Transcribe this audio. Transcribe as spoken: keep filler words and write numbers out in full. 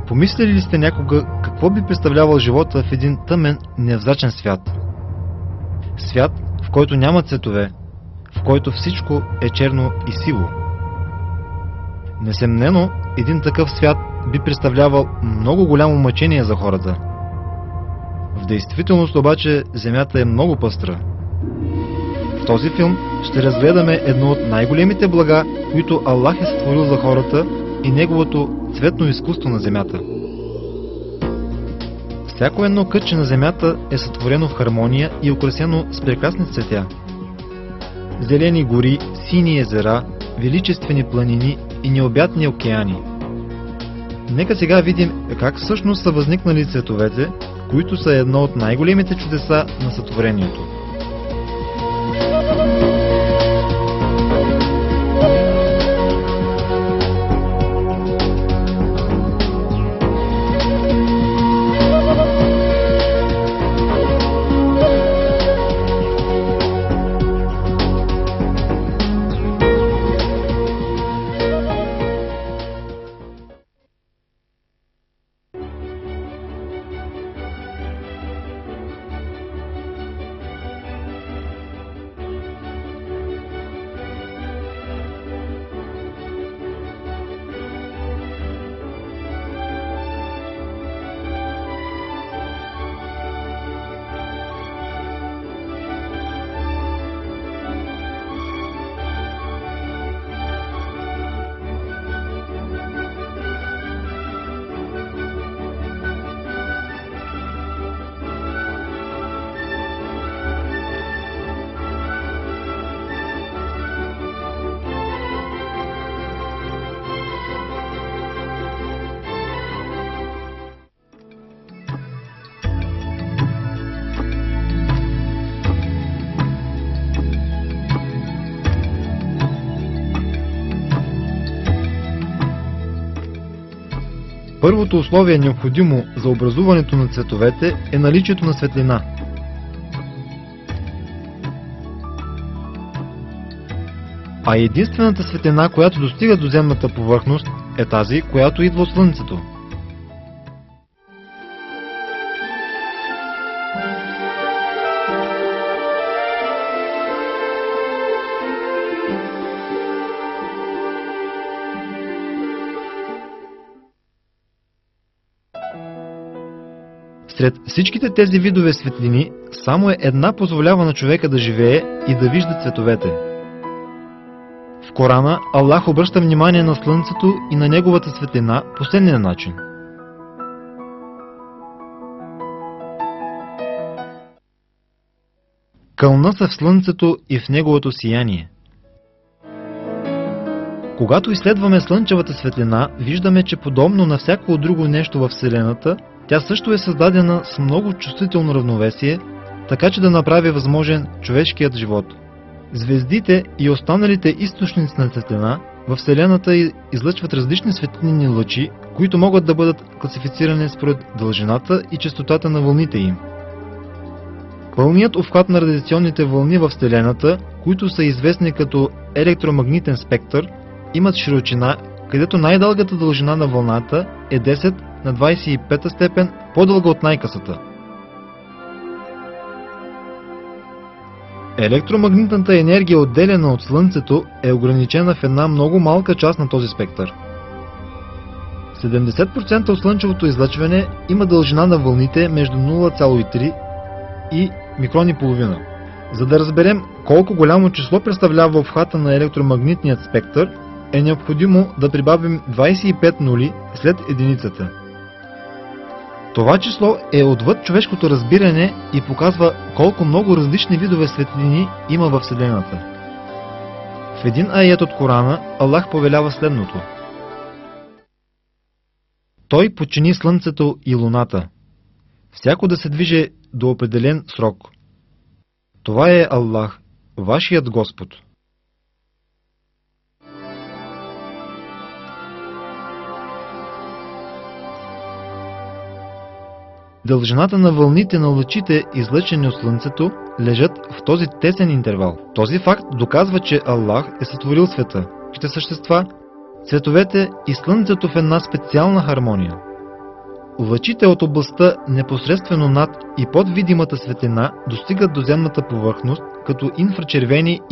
Помислили ли сте някога какво би представлявал живота в един тъмен, невзрачен свят? Свят, в който няма цветове, в който всичко е черно и сиво. Несъмнено, един такъв свят би представлявал много голямо мъчение за хората. В действителност обаче Земята е много пъстра. В този филм ще разгледаме едно от най-големите блага, които Аллах е сътворил за хората, и неговото цветно изкуство на Земята. Всяко едно кътче на Земята е сътворено в хармония и украсено с прекрасни цветя. Зелени гори, сини езера, величествени планини и необятни океани. Нека сега видим как всъщност са възникнали цветовете, които са едно от най-големите чудеса на сътворението. Първото условие, необходимо за образуването на цветовете, е наличието на светлина. А единствената светлина, която достига до земната повърхност, е тази, която идва от Слънцето. Сред всичките тези видове светлини, само е една позволява на човека да живее и да вижда цветовете. В Корана Аллах обръща внимание на Слънцето и на неговата светлина последния начин. Кълна се в Слънцето и в неговото сияние. Когато изследваме слънчевата светлина, виждаме, че подобно на всяко друго нещо във Вселената, тя също е създадена с много чувствително равновесие, така че да направи възможен човешкият живот. Звездите и останалите източници на светлина във Вселената излъчват различни светлинни лъчи, които могат да бъдат класифицирани според дължината и честотата на вълните им. Пълният обхват на радиационните вълни във Вселената, които са известни като електромагнитен спектър, имат широчина, където най-дългата дължина на вълната е десет на двадесет и пета степен по-дълга от най-късата. Електромагнитната енергия, отделена от Слънцето, е ограничена в една много малка част на този спектър. седемдесет процента от слънчевото излъчване има дължина на вълните между нула цяло и три и микрон и половина. За да разберем колко голямо число представлява обхвата на електромагнитният спектър, е необходимо да прибавим двадесет и пет нули след единицата. Това число е отвъд човешкото разбиране и показва колко много различни видове светлини има във Вселената. В един аят от Корана Аллах повелява следното: Той подчини Слънцето и Луната, всяко да се движи до определен срок. Това е Аллах, вашият Господ. Дължината на вълните на лъчите, излъчени от Слънцето, лежат в този тесен интервал. Този факт доказва, че Аллах е сътворил света, всичките същества, цветовете и Слънцето в една специална хармония. Лъчите от областта непосредствено над и под видимата светлина достигат до земната повърхност като инфрачервени